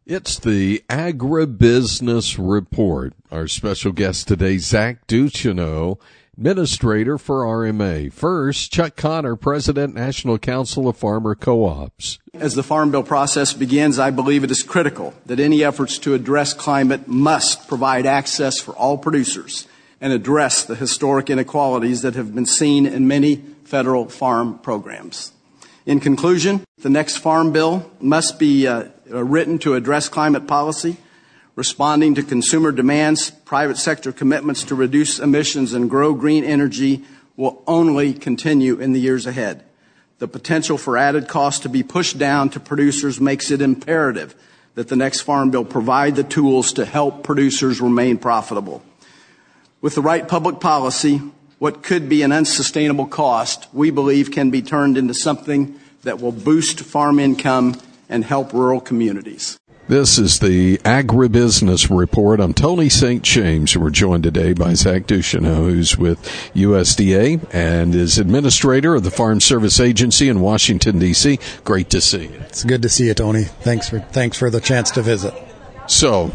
It's the Agribusiness Report. Our special guest today, Zach Ducheneaux, Administrator for RMA. First, Chuck Connor, President, National Council of Farmer Co-ops. As the Farm Bill process begins, I believe it is critical that any efforts to address climate must provide access for all producers and address the historic inequalities that have been seen in many federal farm programs. In conclusion, the next Farm Bill must be written to address climate policy, responding to consumer demands. Private sector commitments to reduce emissions and grow green energy will only continue in the years ahead. The potential for added costs to be pushed down to producers makes it imperative that the next Farm Bill provide the tools to help producers remain profitable. With the right public policy, what could be an unsustainable cost, we believe, can be turned into something that will boost farm income and help rural communities. This is the Agribusiness Report. I'm Tony St. James, and we're joined today by Zach Ducheneaux, who's with USDA and is Administrator of the Farm Service Agency in Washington, D.C. Great to see you. It's good to see you, Tony. Thanks for the chance to visit. So,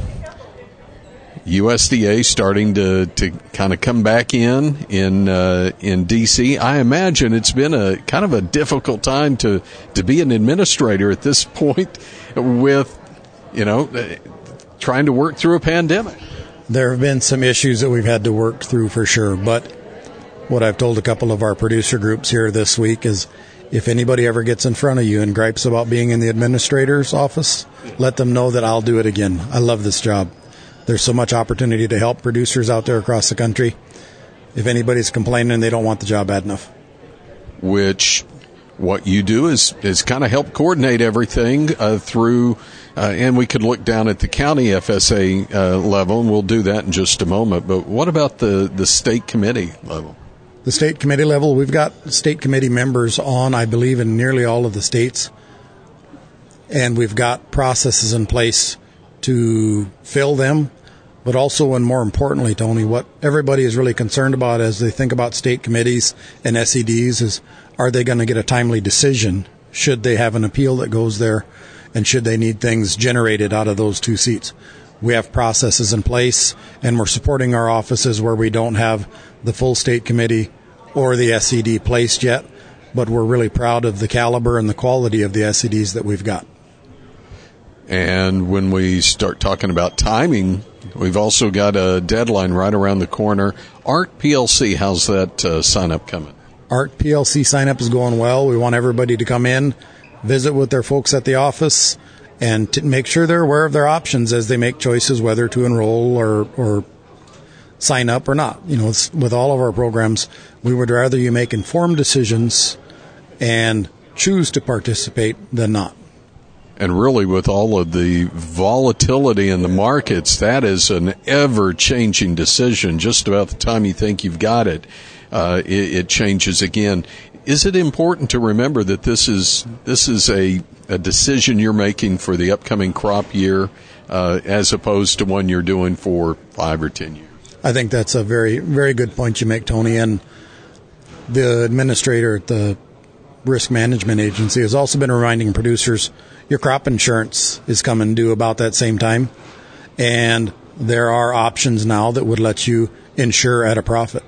USDA starting to kind of come back in D.C. I imagine it's been a kind of a difficult time to be an administrator at this point with, trying to work through a pandemic. There have been some issues that we've had to work through for sure, but what I've told a couple of our producer groups here this week is if anybody ever gets in front of you and gripes about being in the administrator's office, let them know that I'll do it again. I love this job. There's so much opportunity to help producers out there across the country. If anybody's complaining, they don't want the job bad enough. Which, what you do is kind of help coordinate everything through, and we could look down at the county FSA level, and we'll do that in just a moment. But what about the state committee level? The state committee level, we've got state committee members on, I believe, in nearly all of the states. And we've got processes in place to fill them. But also, and more importantly, Tony, what everybody is really concerned about as they think about state committees and SEDs is, are they going to get a timely decision? Should they have an appeal that goes there? And should they need things generated out of those two seats? We have processes in place, and we're supporting our offices where we don't have the full state committee or the SED placed yet, but we're really proud of the caliber and the quality of the SEDs that we've got. And when we start talking about timing, we've also got a deadline right around the corner. ARC PLC, how's that sign-up coming? ARC PLC sign-up is going well. We want everybody to come in, visit with their folks at the office, and to make sure they're aware of their options as they make choices whether to enroll or sign up or not. With all of our programs, we would rather you make informed decisions and choose to participate than not. And really, with all of the volatility in the markets, that is an ever-changing decision. Just about the time you think you've got it, it changes again. Is it important to remember that this is a decision you're making for the upcoming crop year, as opposed to one you're doing for 5 or 10 years? I think that's a very, very good point you make, Tony. And the administrator at the Risk Management Agency has also been reminding producers your crop insurance is coming due about that same time, and there are options now that would let you insure at a profit.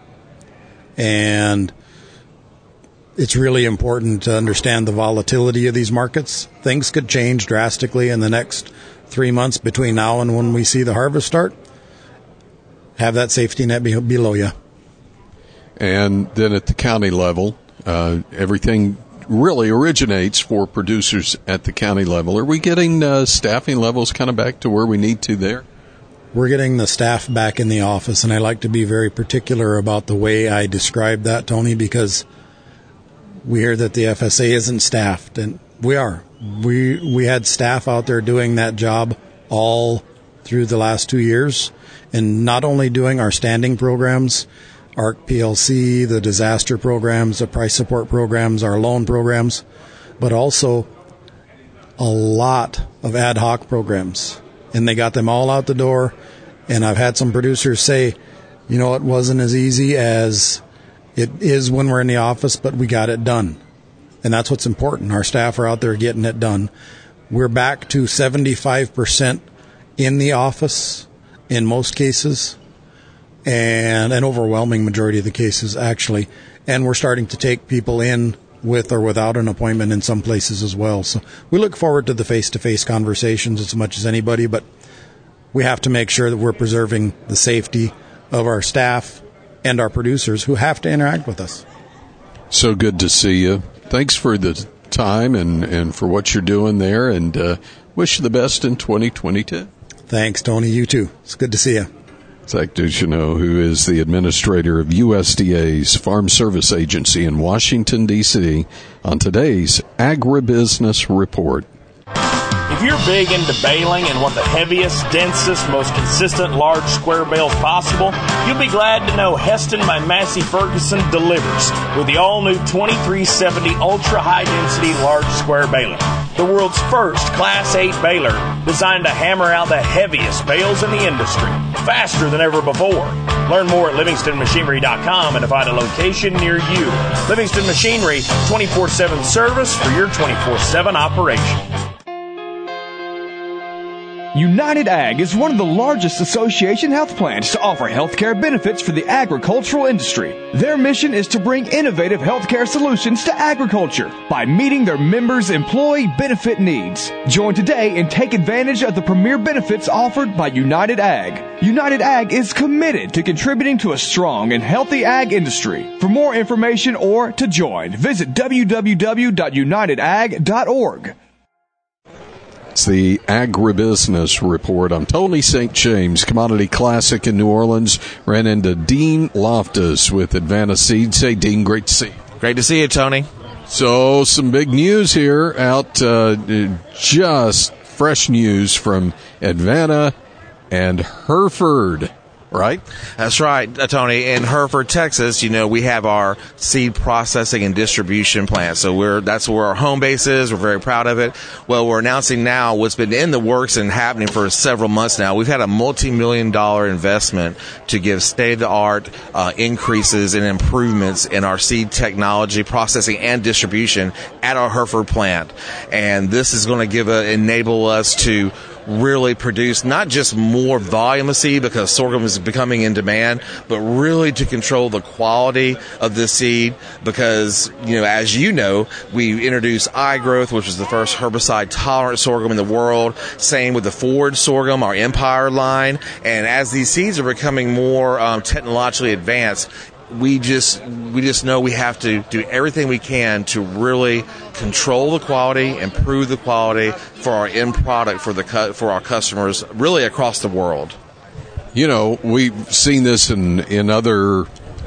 And it's really important to understand the volatility of these markets. Things could change drastically in the next 3 months between now and when we see the harvest start. Have that safety net below you. And then at the county level, everything really originates for producers at the county level. Are we getting staffing levels kind of back to where we need to there? We're getting the staff back in the office, and I like to be very particular about the way I describe that, Tony, because we hear that the FSA isn't staffed, and we are. We had staff out there doing that job all through the last 2 years, and not only doing our standing programs, ARC PLC, the disaster programs, the price support programs, our loan programs, but also a lot of ad hoc programs. And they got them all out the door. And I've had some producers say, it wasn't as easy as it is when we're in the office, but we got it done. And that's what's important. Our staff are out there getting it done. We're back to 75% in the office in most cases, and an overwhelming majority of the cases, actually. And we're starting to take people in with or without an appointment in some places as well. So we look forward to the face-to-face conversations as much as anybody, but we have to make sure that we're preserving the safety of our staff and our producers who have to interact with us. So good to see you. Thanks for the time and for what you're doing there, and wish you the best in 2022. Thanks, Tony. You too. It's good to see you. Zach Ducheneaux, who is the administrator of USDA's Farm Service Agency in Washington, D.C., on today's Agribusiness Report. If you're big into baling and want the heaviest, densest, most consistent large square bales possible, you'll be glad to know Heston by Massey Ferguson delivers with the all-new 2370 ultra-high-density large square baler. The world's first Class 8 baler designed to hammer out the heaviest bales in the industry, faster than ever before. Learn more at LivingstonMachinery.com and to find a location near you. Livingston Machinery, 24/7 service for your 24/7 operation. United Ag is one of the largest association health plans to offer healthcare benefits for the agricultural industry. Their mission is to bring innovative healthcare solutions to agriculture by meeting their members' employee benefit needs. Join today and take advantage of the premier benefits offered by United Ag. United Ag is committed to contributing to a strong and healthy ag industry. For more information or to join, visit www.unitedag.org. It's the Agribusiness Report. I'm Tony St. James, Commodity Classic in New Orleans. Ran into Dean Loftus with Advana Seeds. Hey, Dean, great to see you. Great to see you, Tony. So, some big news here out, just fresh news from Advana and Hereford. Right? That's right, Tony. In Hereford, Texas, we have our seed processing and distribution plant. So that's where our home base is. We're very proud of it. Well, we're announcing now what's been in the works and happening for several months now. We've had a multi-million-dollar investment to give state-of-the-art increases and improvements in our seed technology, processing, and distribution at our Hereford plant. And this is going to enable us to really produce not just more volume of seed because sorghum is becoming in demand, but really to control the quality of the seed because, as you know, we introduced iGrowth, which was the first herbicide-tolerant sorghum in the world. Same with the Forage sorghum, our Empire line. And as these seeds are becoming more technologically advanced, we just know we have to do everything we can to really control the quality, improve the quality for our end product for our customers, really across the world. We've seen this in other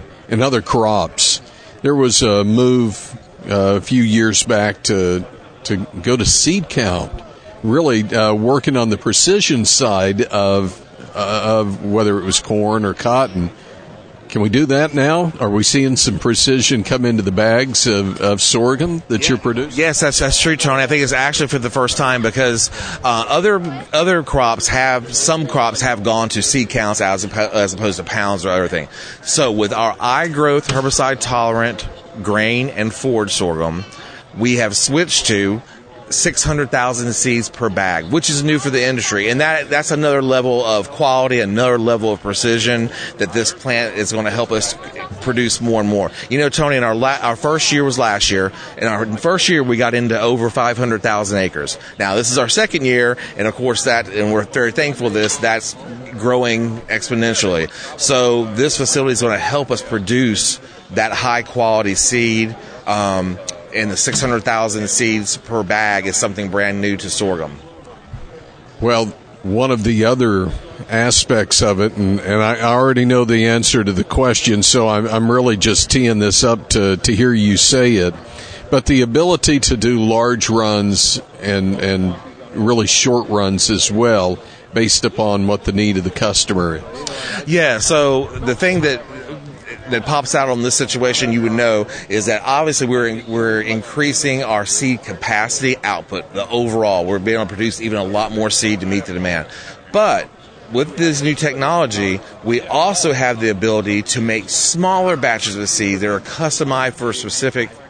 crops. There was a move a few years back to go to seed count, really working on the precision side of whether it was corn or cotton. Can we do that now? Are we seeing some precision come into the bags of sorghum that you're producing? Yes, that's true, Tony. I think it's actually for the first time because other crops some crops have gone to seed counts as opposed to pounds or other thing. So with our iGrowth herbicide-tolerant grain and forage sorghum, we have switched to 600,000 seeds per bag, which is new for the industry. And that's another level of quality, another level of precision that this plant is going to help us produce more and more. Tony, in our first year was last year. In our first year, we got into over 500,000 acres. Now, this is our second year, and of course and we're very thankful for this, that's growing exponentially. So this facility is going to help us produce that high-quality seed, and the 600,000 seeds per bag is something brand new to sorghum. Well, one of the other aspects of it, and I already know the answer to the question, so I'm really just teeing this up to hear you say it, but the ability to do large runs and really short runs as well, based upon what the need of the customer is. Yeah, so the thing that pops out on this situation, you would know, is that obviously we're increasing our seed capacity output. The overall, we're being able to produce even a lot more seed to meet the demand. But with this new technology, we also have the ability to make smaller batches of seed that are customized for specific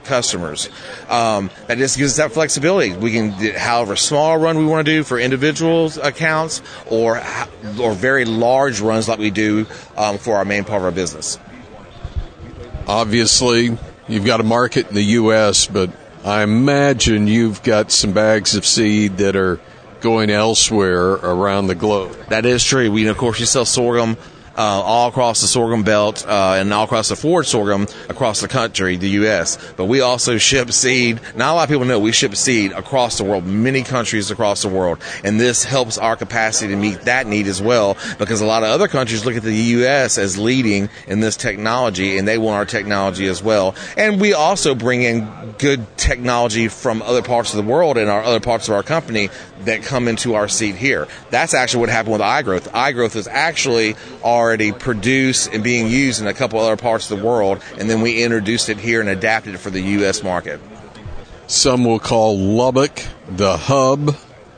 customers. That just gives us that flexibility. We can do however small a run we want to do for individuals accounts, or very large runs like we do for our main part of our business. Obviously, you've got a market in the U.S., but I imagine you've got some bags of seed that are going elsewhere around the globe. That is true. We, of course, you sell sorghum all across the sorghum belt and all across the forage sorghum across the country, the U.S. But we also ship seed. Not a lot of people know we ship seed across the world, many countries across the world. And this helps our capacity to meet that need as well, because a lot of other countries look at the U.S. as leading in this technology, and they want our technology as well. And we also bring in good technology from other parts of the world and our other parts of our company that come into our seed here. That's actually what happened with iGrowth. iGrowth is actually already produced and being used in a couple other parts of the world, and then we introduced it here and adapted it for the U.S. market. Some will call Lubbock the hub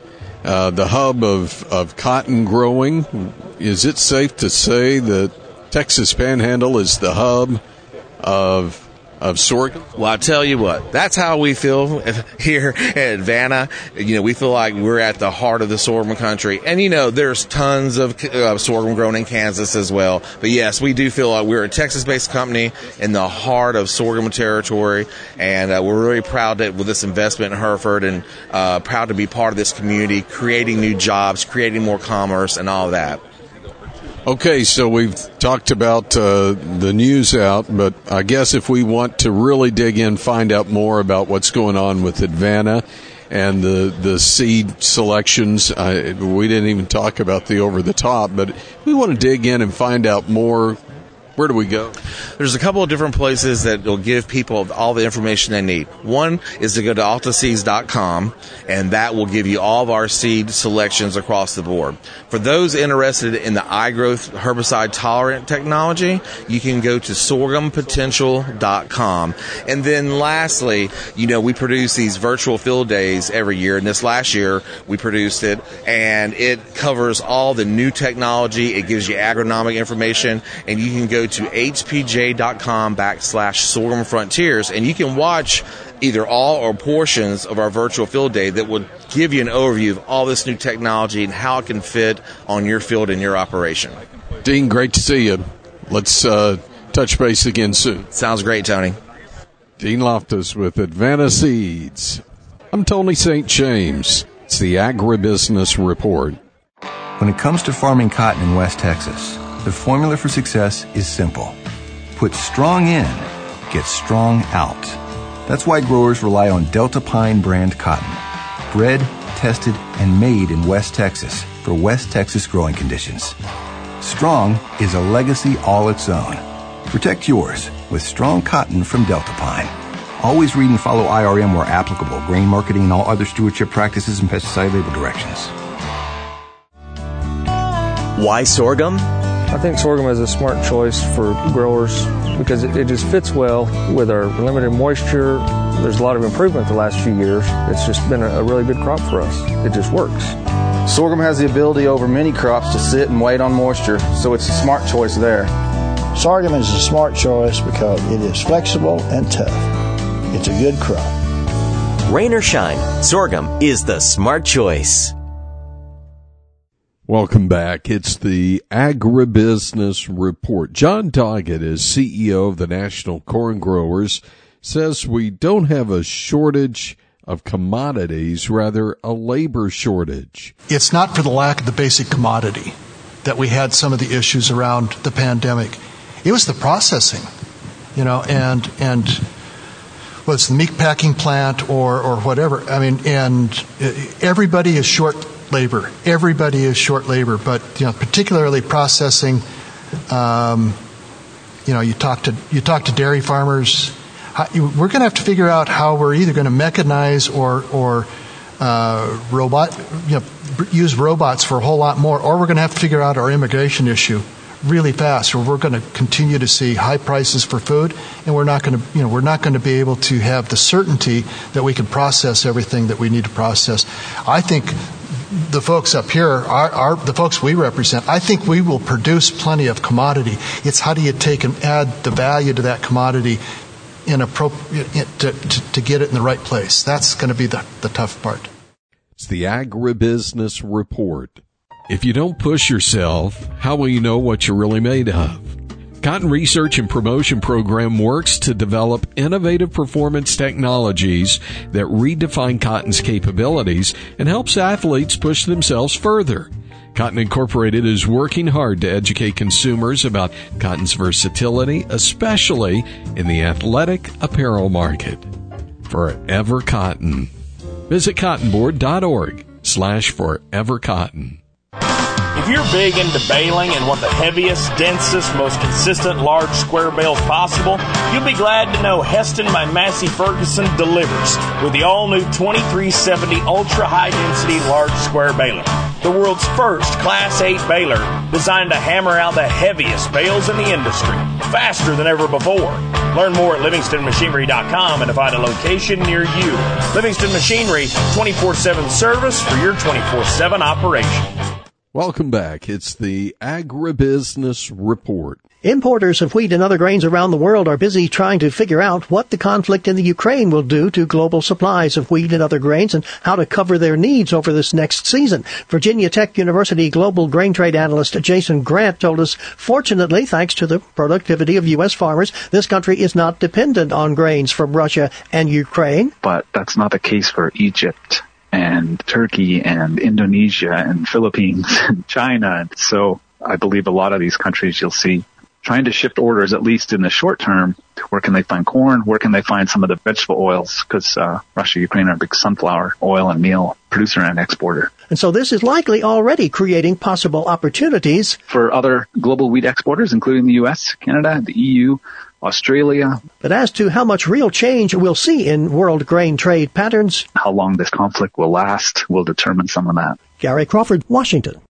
of cotton growing. Is it safe to say that Texas Panhandle is the hub of sorghum? Well, I tell you what, that's how we feel here at Vanna. We feel like we're at the heart of the sorghum country. And, there's tons of sorghum grown in Kansas as well. But, yes, we do feel like we're a Texas-based company in the heart of sorghum territory. And we're really proud that with this investment in Hereford, and proud to be part of this community, creating new jobs, creating more commerce, and all of that. Okay, so we've talked about the news out, but I guess if we want to really dig in, find out more about what's going on with Advana and the seed selections, we didn't even talk about the over-the-top, but if we want to dig in and find out more, where do we go? There's a couple of different places that will give people all the information they need. One is to go to altaseeds.com, and that will give you all of our seed selections across the board. For those interested in the iGrowth herbicide-tolerant technology, you can go to sorghumpotential.com. And then lastly, we produce these virtual field days every year, and this last year we produced it, and it covers all the new technology. It gives you agronomic information, and you can go to hpj.com/sorghum frontiers, and you can watch either all or portions of our virtual field day that will give you an overview of all this new technology and how it can fit on your field and your operation. Dean, great to see you. Let's touch base again soon. Sounds great, Tony. Dean Loftus with Advana Seeds. I'm Tony St. James. It's the Agribusiness Report. When it comes to farming cotton in West Texas, the formula for success is simple. Put strong in, get strong out. That's why growers rely on Delta Pine brand cotton. Bred, tested, and made in West Texas for West Texas growing conditions. Strong is a legacy all its own. Protect yours with strong cotton from Delta Pine. Always read and follow IRM where applicable, grain marketing and all other stewardship practices and pesticide label directions. Why sorghum? I think sorghum is a smart choice for growers because it just fits well with our limited moisture. There's a lot of improvement the last few years. It's just been a really good crop for us. It just works. Sorghum has the ability over many crops to sit and wait on moisture, so it's a smart choice there. Sorghum is a smart choice because it is flexible and tough. It's a good crop. Rain or shine, sorghum is the smart choice. Welcome back. It's the Agribusiness Report. John Doggett is CEO of the National Corn Growers, says we don't have a shortage of commodities, rather a labor shortage. It's not for the lack of the basic commodity that we had some of the issues around the pandemic. It was the processing, and whether it's the meat packing plant or whatever. and everybody is short labor. Everybody is short labor, but particularly processing. You talk to dairy farmers. We're going to have to figure out how we're either going to mechanize or use robots for a whole lot more, or we're going to have to figure out our immigration issue really fast, or we're going to continue to see high prices for food, and we're not going to be able to have the certainty that we can process everything that we need to process. I think the folks up here are the folks we represent. I think we will produce plenty of commodity. It's how do you take and add the value to that commodity to get it in the right place. That's going to be the tough part. It's the Agribusiness Report. If you don't push yourself, how will you know what you're really made of? Cotton Research and Promotion Program works to develop innovative performance technologies that redefine cotton's capabilities and helps athletes push themselves further. Cotton Incorporated is working hard to educate consumers about cotton's versatility, especially in the athletic apparel market. Forever Cotton. Visit cottonboard.org/forevercotton. If you're big into baling and want the heaviest, densest, most consistent large square bales possible, you'll be glad to know Heston by Massey Ferguson delivers with the all-new 2370 ultra-high-density large square baler. The world's first Class 8 baler designed to hammer out the heaviest bales in the industry, faster than ever before. Learn more at LivingstonMachinery.com and to find a location near you. Livingston Machinery, 24/7 service for your 24/7 operation. Welcome back. It's the Agribusiness Report. Importers of wheat and other grains around the world are busy trying to figure out what the conflict in the Ukraine will do to global supplies of wheat and other grains and how to cover their needs over this next season. Virginia Tech University global grain trade analyst Jason Grant told us, fortunately, thanks to the productivity of U.S. farmers, this country is not dependent on grains from Russia and Ukraine. But that's not the case for Egypt and Turkey and Indonesia and Philippines and China. And so I believe a lot of these countries you'll see trying to shift orders, at least in the short term. Where can they find corn? Where can they find some of the vegetable oils? Because Russia, Ukraine are a big sunflower oil and meal producer and exporter. And so this is likely already creating possible opportunities for other global wheat exporters, including the U.S., Canada, the EU, Australia. But as to how much real change we'll see in world grain trade patterns, how long this conflict will last will determine some of that. Gary Crawford, Washington.